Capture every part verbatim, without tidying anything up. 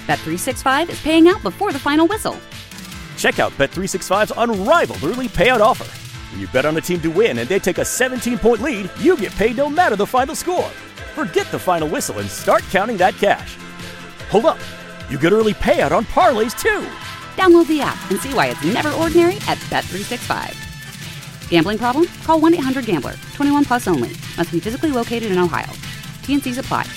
Bet three sixty-five is paying out before the final whistle. Check out Bet three sixty-five's unrivaled early payout offer. When you bet on a team to win and they take a seventeen-point lead, you get paid no matter the final score. Forget the final whistle and start counting that cash. Hold up. You get early payout on parlays, too. Download the app and see why it's never ordinary at Bet three sixty-five. Gambling problem? Call one eight hundred gambler. twenty-one plus only. Must be physically located in Ohio. T N Cs apply.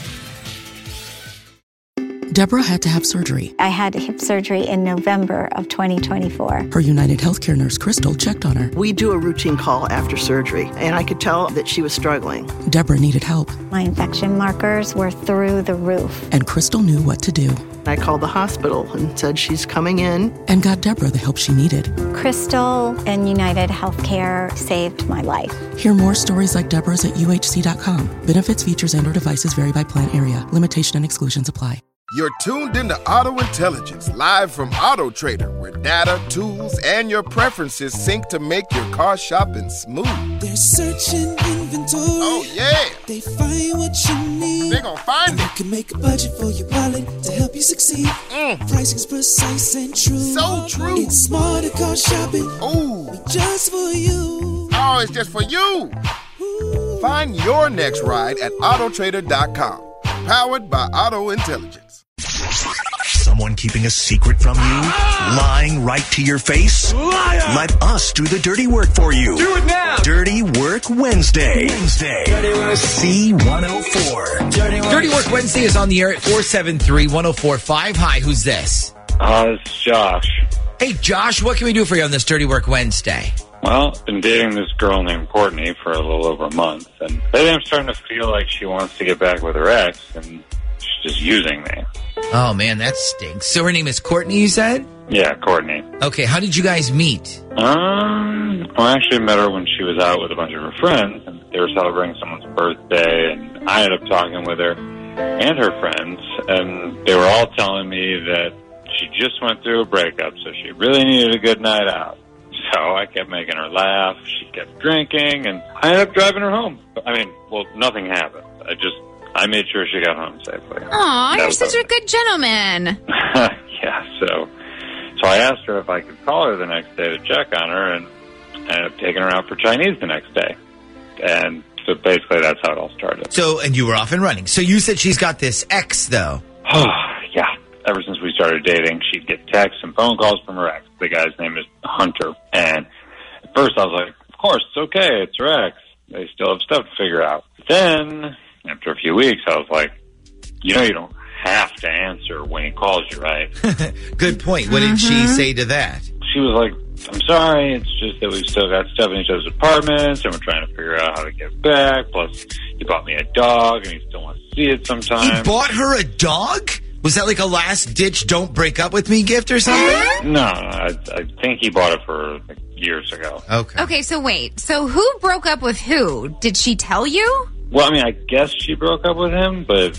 Deborah had to have surgery. I had hip surgery in November of twenty twenty-four. Her United Healthcare nurse, Crystal, checked on her. We do a routine call after surgery, and I could tell that she was struggling. Deborah needed help. My infection markers were through the roof. And Crystal knew what to do. I called the hospital and said she's coming in. And got Deborah the help she needed. Crystal and United Healthcare saved my life. Hear more stories like Deborah's at U H C dot com. Benefits, features, and or devices vary by plan area. Limitation and exclusions apply. You're tuned into Auto Intelligence, live from Auto Trader, where data, tools, and your preferences sync to make your car shopping smooth. They're searching inventory. Oh, yeah. They find what you need. They're gonna find and it. You can make a budget for your wallet to help you succeed. Mm. Pricing's precise and true. So true. It's smarter car shopping. Ooh. Just for you. Oh, it's just for you. Ooh. Find your next ride at Auto Trader dot com. Powered by Auto Intelligence. Someone keeping a secret from you? Lying right to your face? Liar! Let us do the dirty work for you. Do it now! Dirty Work Wednesday. Wednesday. Dirty Work. C one oh four. Dirty Work. Dirty Work Wednesday is on the air at four seven three, one oh four five. Hi, who's this? Uh, it's Josh. Hey, Josh, what can we do for you on this Dirty Work Wednesday? Well, I've been dating this girl named Courtney for a little over a month, and lately I'm starting to feel like she wants to get back with her ex, and she's just using me. Oh, man, that stinks. So her name is Courtney, you said? Yeah, Courtney. Okay, how did you guys meet? Um, well, I actually met her when she was out with a bunch of her friends, and they were celebrating someone's birthday, and I ended up talking with her and her friends, and they were all telling me that she just went through a breakup, so she really needed a good night out. So I kept making her laugh, she kept drinking, and I ended up driving her home. I mean, well, nothing happened. I just, I made sure she got home safely. Aw, you're such a good gentleman. Yeah, so so I asked her if I could call her the next day to check on her, and I ended up taking her out for Chinese the next day. And so basically that's how it all started. So, and you were off and running. So you said she's got this ex, though. Yeah. Ever since we started dating, she'd get texts and phone calls from her ex. The guy's name is Hunter. And at first I was like, of course, it's okay. It's her ex. They still have stuff to figure out. Then, after a few weeks, I was like, you know, you don't have to answer when he calls you, right? Good point. What did Mm-hmm. she say to that? She was like, I'm sorry, it's just that we've still got stuff in each other's apartments, and we're trying to figure out how to get back. Plus, he bought me a dog, and he still wants to see it sometime. He bought her a dog? Was that like a last-ditch don't break up with me gift or something? No, I, I think he bought it for like years ago. Okay. Okay, so wait. So who broke up with who? Did she tell you? Well, I mean, I guess she broke up with him, but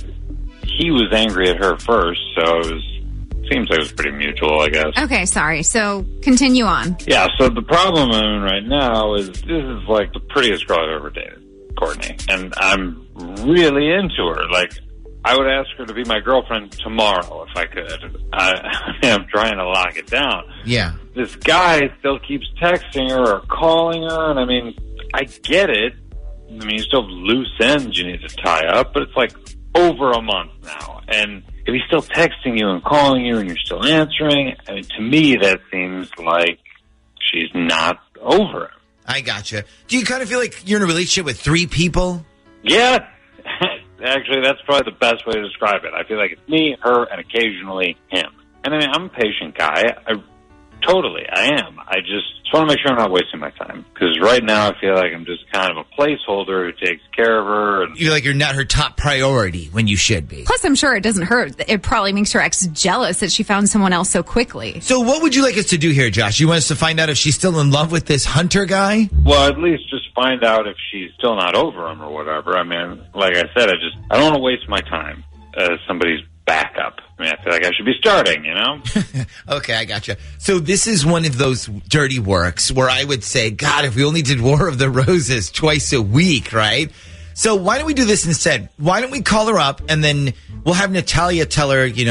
he was angry at her first, so it was seems like it was pretty mutual, I guess. Okay, sorry. So continue on. Yeah, so the problem I'm in right now is this is like the prettiest girl I've ever dated, Courtney, and I'm really into her. Like, I would ask her to be my girlfriend tomorrow if I could. I, I mean, I'm trying to lock it down. Yeah. This guy still keeps texting her or calling her, and I mean, I get it. I mean, you still have loose ends you need to tie up, but it's like over a month now. And if he's still texting you and calling you and you're still answering, I mean, to me, that seems like she's not over him. I gotcha. Do you kind of feel like you're in a relationship with three people? Yeah. Actually, that's probably the best way to describe it. I feel like it's me, her, and occasionally him. And I mean, I'm a patient guy. I Totally, I am. I just, just want to make sure I'm not wasting my time. Because right now I feel like I'm just kind of a placeholder who takes care of her. And You feel like you're not her top priority when you should be. Plus, I'm sure it doesn't hurt. It probably makes her ex jealous that she found someone else so quickly. So what would you like us to do here, Josh? You want us to find out if she's still in love with this Hunter guy? Well, at least just find out if she's still not over him or whatever. I mean, like I said, I just, I don't want to waste my time as somebody's backup. I mean, I feel like I should be starting, you know? Okay, I gotcha. So this is one of those dirty works where I would say, God, if we only did War of the Roses twice a week, right? So why don't we do this instead? Why don't we call her up and then we'll have Natalia tell her, you know,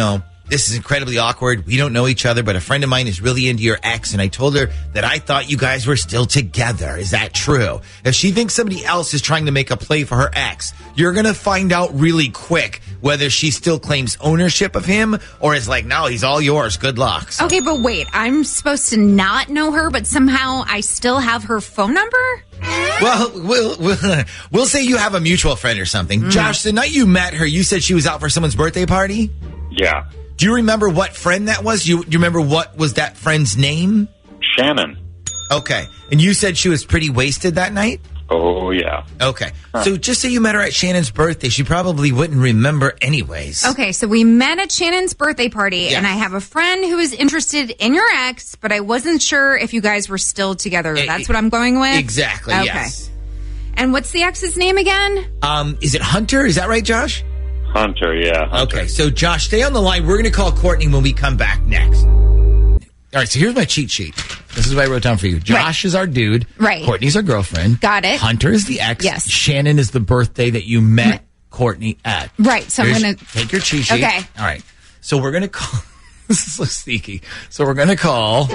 this is incredibly awkward. We don't know each other, but a friend of mine is really into your ex, and I told her that I thought you guys were still together. Is that true? If she thinks somebody else is trying to make a play for her ex, you're going to find out really quick whether she still claims ownership of him or is like, no, he's all yours. Good luck. So- Okay, but wait, I'm supposed to not know her, but somehow I still have her phone number? Well, we'll, we'll, we'll say you have a mutual friend or something. Mm. Josh, the night you met her, you said she was out for someone's birthday party? Yeah. Do you remember what friend that was? You, do you remember what was that friend's name? Shannon. Okay. And you said she was pretty wasted that night? Oh, yeah. Okay. Huh. So just say you met her at Shannon's birthday. She probably wouldn't remember anyways. Okay, so we met at Shannon's birthday party, Yeah. and I have a friend who is interested in your ex, but I wasn't sure if you guys were still together. E- That's what I'm going with? Exactly, okay. yes. And what's the ex's name again? Um, is it Hunter? Is that right, Josh? Hunter, yeah. Hunter. Okay, so Josh, stay on the line. We're going to call Courtney when we come back next. All right, so here's my cheat sheet. This is what I wrote down for you. Josh Right. is our dude. Right. Courtney's our girlfriend. Got it. Hunter is the ex. Yes. Shannon is the birthday that you met Courtney at. Right, so I'm Here's- going to... Take your cheat sheet. Okay. All right. So we're going to call... This is so sneaky. So we're going to call...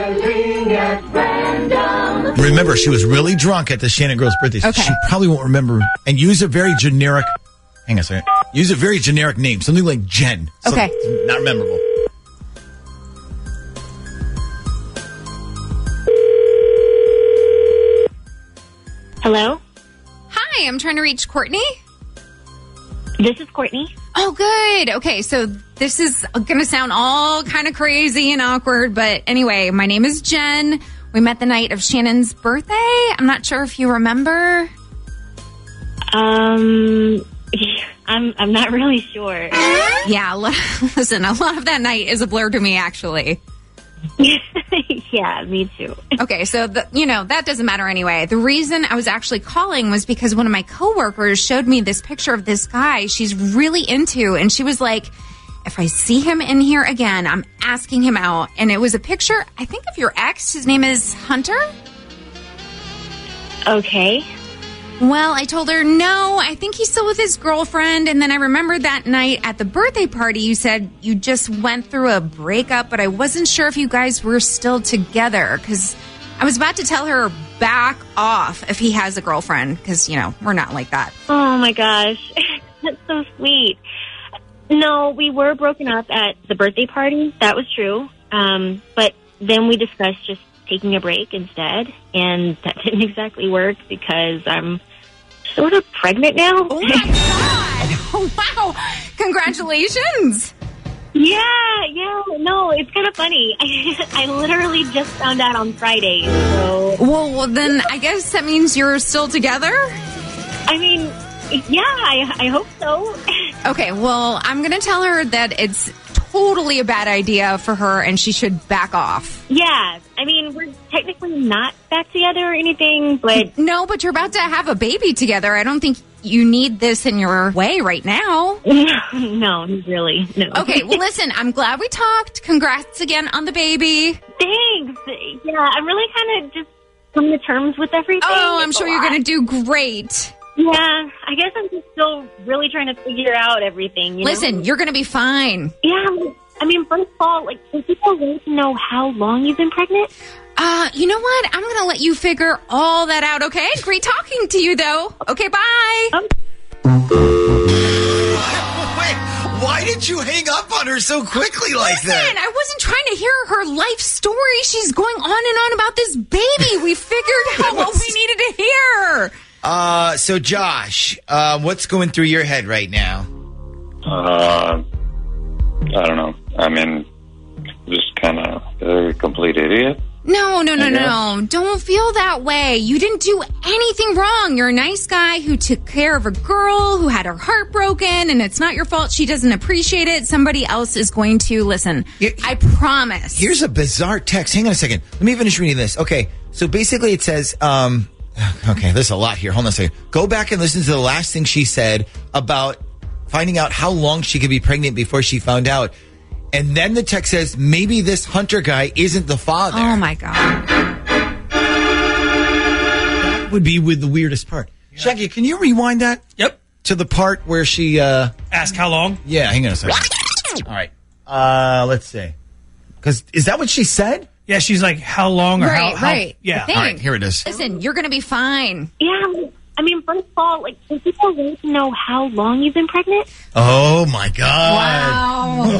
Remember, she was really drunk at the Shannon girl's birthday. So Okay. She probably won't remember. And use a very generic... Hang on a second. Use a very generic name. Something like Jen. So Okay. it's not memorable. Hello? Hi, I'm trying to reach Courtney. This is Courtney. Oh, good. Okay, so this is going to sound all kind of crazy and awkward, but anyway, my name is Jen. We met the night of Shannon's birthday. I'm not sure if you remember. Um, I'm I'm not really sure. Yeah, l- listen, a lot of that night is a blur to me, actually. Yeah, me too. Okay, so, the, you know, that doesn't matter anyway. The reason I was actually calling was because one of my coworkers showed me this picture of this guy she's really into, and she was like, if I see him in here again, I'm asking him out. And it was a picture, I think, of your ex. His name is Hunter? Okay. Well, I told her, no, I think he's still with his girlfriend. And then I remembered that night at the birthday party, you said you just went through a breakup, but I wasn't sure if you guys were still together because I was about to tell her back off if he has a girlfriend because, you know, we're not like that. Oh, my gosh. That's so sweet. No, we were broken up at the birthday party. That was true. Um, but then we discussed just taking a break instead, and that didn't exactly work because I'm sort of pregnant now. Oh, my God. Oh, wow. Congratulations. Yeah, yeah. No, it's kind of funny. I, I literally just found out on Friday. So, well, well, then I guess that means you're still together? I mean, yeah, I, I hope so. Okay, well, I'm going to tell her that it's totally a bad idea for her and she should back off. Yeah, I mean, we're technically not back together or anything, but... No, but you're about to have a baby together. I don't think you need this in your way right now. No, really, no. Okay, well, listen, I'm glad we talked. Congrats again on the baby. Thanks. Yeah, I'm really kind of just coming to terms with everything. Oh, I'm It's sure a you're lot. going to do great. Yeah, I guess I'm just still really trying to figure out everything. You Listen, know? you're going to be fine. Yeah, I mean, first of all, like, does people want to know how long you've been pregnant? Uh, you know what? I'm going to let you figure all that out, okay? Great talking to you, though. Okay, bye. Um, Wait, why did you hang up on her so quickly like Listen, that? I wasn't trying to hear her life story. She's going on and on about this baby. We figured out what we needed to hear. Uh, so Josh, uh, what's going through your head right now? Uh, I don't know. I mean, just kind of a complete idiot. No, no, no, Yeah. no. Don't feel that way. You didn't do anything wrong. You're a nice guy who took care of a girl who had her heart broken, and it's not your fault she doesn't appreciate it. Somebody else is going to. Listen, I promise. Here's a bizarre text. Hang on a second. Let me finish reading this. Okay, so basically it says, um, okay, there's a lot here. Hold on a second. Go back and listen to the last thing she said about finding out how long she could be pregnant before she found out. And then the text says, maybe this Hunter guy isn't the father. Oh, my God. That would be with the weirdest part. Yeah. Shaggy, can you rewind that? Yep. To the part where she... Uh, Ask how long? Yeah, hang on a second. All right. Uh, let's see. Because is that what she said? Yeah, she's like, how long or right, how, right. how... Yeah. Thing. All right, here it is. Listen, you're going to be fine. Yeah, I mean, first of all, like, do people want to know how long you've been pregnant? Oh, my God. Wow.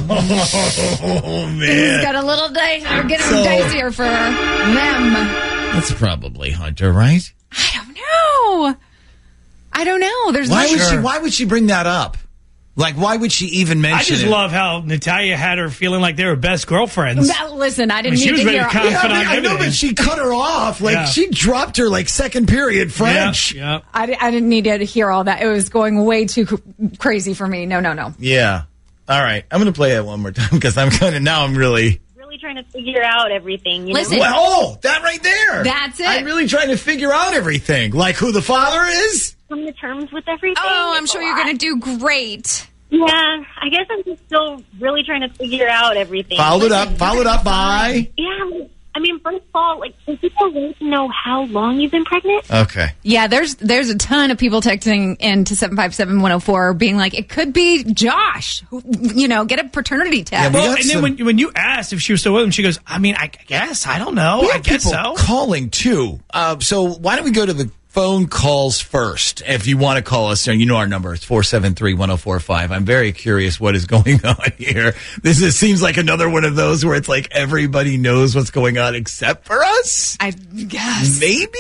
Oh, man. Things got a little dicey. We're getting So- dicier for them. That's probably Hunter, right? I don't know. I don't know. There's Why no would she? Why would she bring that up? Like, why would she even mention I just it? love how Natalia had her feeling like they were best girlfriends. Now, listen, I didn't I mean, she need was to ready hear. to count- Yeah, I, mean, I know, everything. but she cut her off. Like, Yeah. she dropped her, like, second period French. Yeah. I, di- I didn't need to hear all that. It was going way too cr- crazy for me. No, no, no. Yeah. All right. I'm going to play it one more time because I'm kind of, now I'm really... Really trying to figure out everything. You Listen. know? Well, oh, that right there. That's it. I'm really trying to figure out everything. Like who the father is? Come to terms with everything. Oh, I'm It's sure a you're lot. going to do great. Yeah, I guess I'm just still really trying to figure out everything. Followed Listen, up, followed up by... Yeah, I mean, first of all, like, do people want to know how long you've been pregnant? Okay. Yeah, there's there's a ton of people texting into seven five seven one oh four being like, it could be Josh. Who- You know, get a paternity test. Yeah, we Well, got and then some- when, when you asked if she was still with him, she goes, I mean, I guess. I don't know. We I have guess people so. calling too. Uh, so why don't we go to the phone calls first? If you want to call us, you know our number. It's four seven three, one oh four five. I'm very curious what is going on here. This is, seems like another one of those where it's like everybody knows what's going on except for us. I guess. Maybe?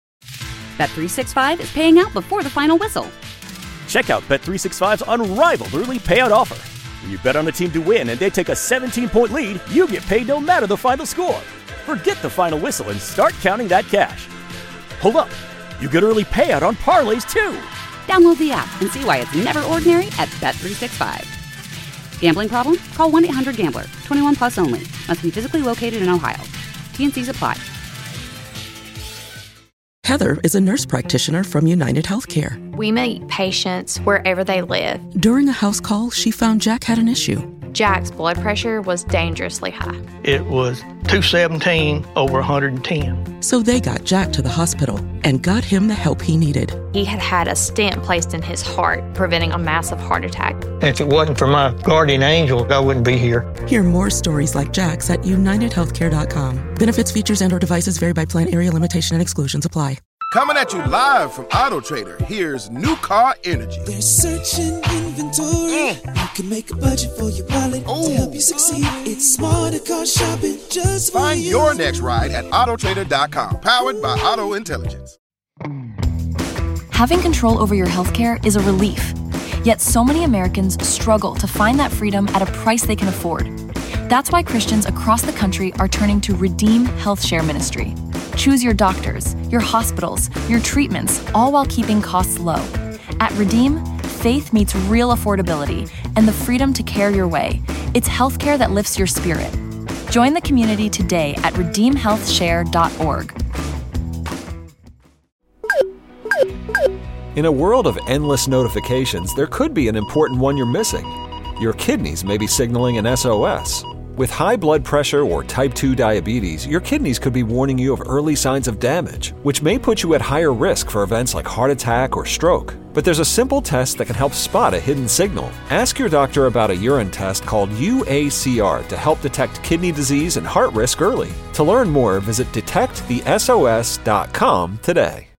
Bet three sixty-five is paying out before the final whistle. Check out Bet three sixty-five's unrivaled early payout offer. When you bet on a team to win and they take a seventeen-point lead, you get paid no matter the final score. Forget the final whistle and start counting that cash. Hold up. You get early payout on parlays, too. Download the app and see why it's never ordinary at Bet three sixty-five. Gambling problem? Call one eight hundred gambler. twenty-one plus only. Must be physically located in Ohio. T N Cs apply. Heather is a nurse practitioner from United Healthcare. We meet patients wherever they live. During a house call, she found Jack had an issue. Jack's blood pressure was dangerously high. It was two seventeen over one hundred ten. So they got Jack to the hospital and got him the help he needed. He had had a stent placed in his heart, preventing a massive heart attack. If it wasn't for my guardian angel, I wouldn't be here. Hear more stories like Jack's at united healthcare dot com. Benefits, features, and or devices vary by plan, area, limitation, and exclusions apply. Coming at you live from Auto Trader, here's New Car Energy. There's searching inventory. You can make a budget for your wallet to help you succeed. It's smarter car shopping just for Find you. your next ride at auto trader dot com, powered by Auto Intelligence. Having control over your healthcare is a relief. Yet so many Americans struggle to find that freedom at a price they can afford. That's why Christians across the country are turning to Redeem Health Share Ministry. Choose your doctors, your hospitals, your treatments, all while keeping costs low. At Redeem, faith meets real affordability and the freedom to care your way. It's healthcare that lifts your spirit. Join the community today at redeem health share dot org. In a world of endless notifications, there could be an important one you're missing. Your kidneys may be signaling an S O S. With high blood pressure or type two diabetes, your kidneys could be warning you of early signs of damage, which may put you at higher risk for events like heart attack or stroke. But there's a simple test that can help spot a hidden signal. Ask your doctor about a urine test called U A C R to help detect kidney disease and heart risk early. To learn more, visit detect the S O S dot com today.